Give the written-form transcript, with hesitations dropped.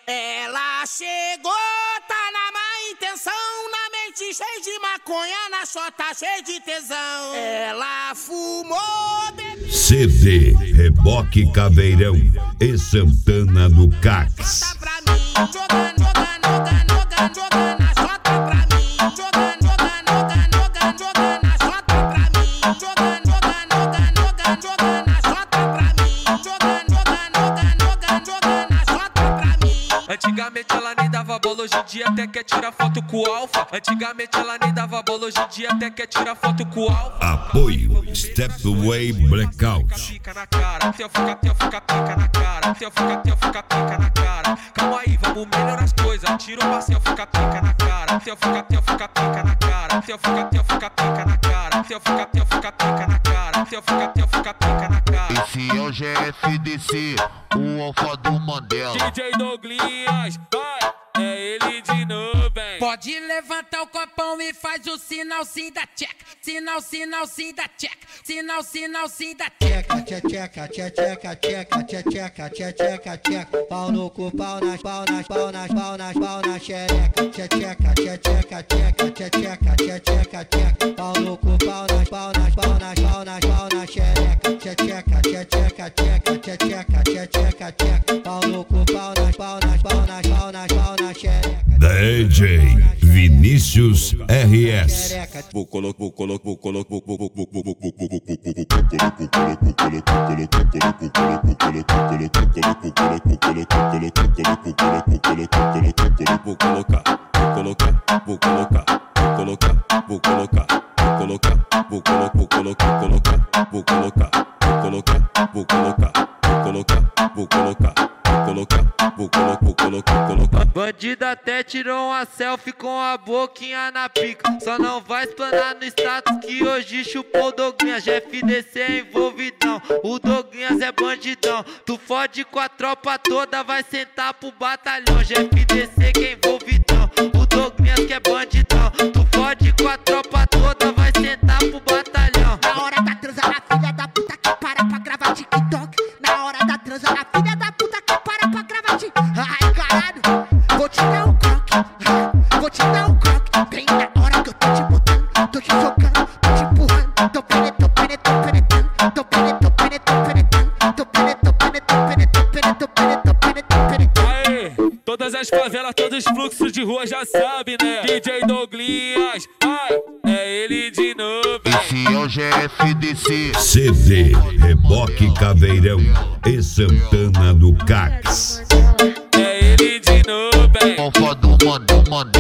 Ela chegou, tá na má intenção, na mente cheia de maconha, na chota cheia de tesão. Ela fumou, bebeu. CD, Reboque Caveirão e Santana do Cax. Chota pra mim, jogando, jogando, jogando, jogando, jogando a chota pra mim, jogando, jogando, jogando, jogando, jogando a chota pra mim, jogando, jogando, jogando, jogando, jogando a chota pra mim, jogando, jogando, jogando, jogando, jogando a chota pra mim. Antigamente ela nem dava bola, hoje em dia até quer tirar foto com o alfa. Antigamente ela nem dava bola, hoje em dia até quer tirar foto com o alfa. Apoio Stepway Blackout. Fica na cara, teu fica pica na cara, teu fica pica na cara. Calma aí, vamos melhorar as coisas. Tira o pastel, fica pica na cara, teu fica pica na cara, teu fica pica na cara, teu fica pica na cara, teu fica pica na cara. Esse é o GFDC, o alfa do Mandela. DJ Douglas, vai, é ele de novo, hein? Pode levantar o copão e faz o sinal sim da check. Sinal sim da check. Sinal sim da check. Tcheca, tcheca, tcheca, tcheca, tcheca, tcheca. Pau no cu, pau nas xereca. Tcheca, tcheca, tcheca, tcheca, tcheca. Pau no cu, pau nas xereca. Tcheca, tcheca, tcheca, tcheca. Pau no cu, pau nas xereca. DJ Vinícius RS. Bandido até tirou uma selfie com a boquinha na pica. Só não vai explanar no status que hoje chupou o Douglas. GFDC é envolvidão, o Douglas é bandidão. Tu fode com a tropa toda, vai sentar pro batalhão. GFDC que é envolvidão, o Douglas que é bandidão. Tu fode com a tropa toda, vai sentar pro batalhão. Na hora da transa, na filha da puta que para pra gravar TikTok. Na hora da transa, na filha da puta que para pra gravar TikTok. Ai, caralho, vou te dar um croque, vou te dar um croque. Vem na hora que eu tô te botando, tô te jogando, tô te empurrando. Tô penetrando, tô penetrando. Aê, todas as favelas, todos os fluxos de rua já sabem, né? DJ Douglas, ai, é ele de novo. Esse é o GFDC. CD, Reboque Caveirão e Santana do Cax. É ele de novo, hein? Alfa do Mandela.